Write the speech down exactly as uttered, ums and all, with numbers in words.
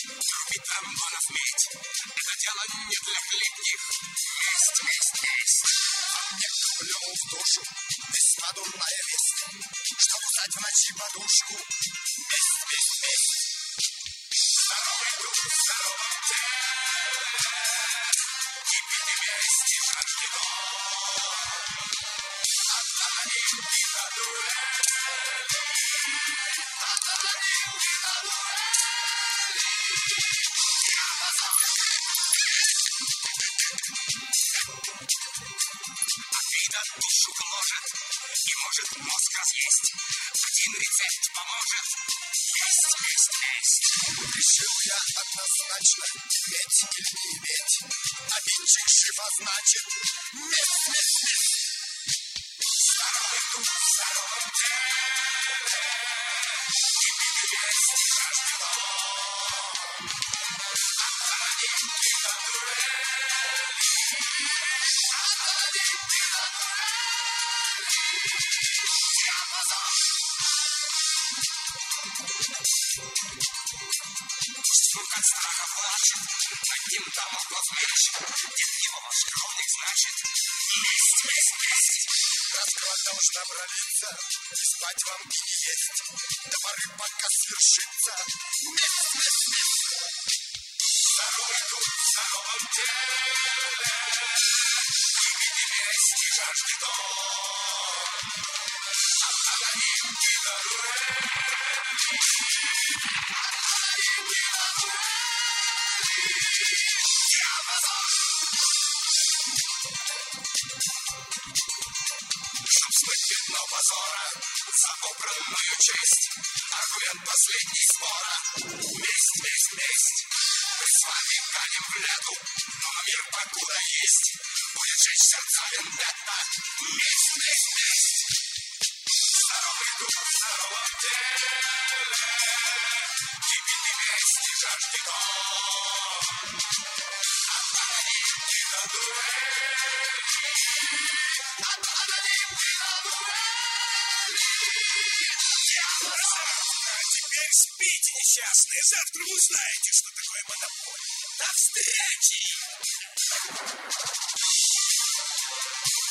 Трубит тромбонов медь, это дело не для хлипких. Месть, месть, месть. Мне плюнул в душу бесподобная весть, что кусать в ночи подушку. Месть, месть, месть. Здоровый дух в здоровом теле, кипит и месть, и жажды гон. От анонимки до дуэли, от анонимки до дуэли. Обида душу гложет и может мозг разъесть. Один рецепт поможет. Месть, месть, месть. Решил я однозначно, медь или не иметь. Обидчик жив, а значит месть, месть, месть. Здоровый дух в здоровом теле, кипит и месть, и жажды гон. От анонимки до дуэли, от анонимки до дуэли. Диапазон. Пусть от страха плачет, над ним дамоклов меч. Дед его ваш кровник, значит месть, месть, месть. Раскрой должна бродиться, и спать вам и не есть. До поры пока свершится месть, месть, месть. Здоровый дух в здоровом теле, кипит и месть, и жажды гон. От анонимки до дуэли, от анонимки до дуэли. Диапазон. Чтоб смыть пятно позора за попранную честь, аргумент последний спора. Месть, месть, месть. Мы с вами канем в лету, но на мир покуда есть будет жечь сердца вендетта. Месть, месть, месть. Здоровый дух в здоровом теле, кипит и месть, и жажды гон. От анонимки до дуэли, от анонимки до дуэли. А теперь спите, несчастные, завтра вы узнаете, что такое монополия. До встречи!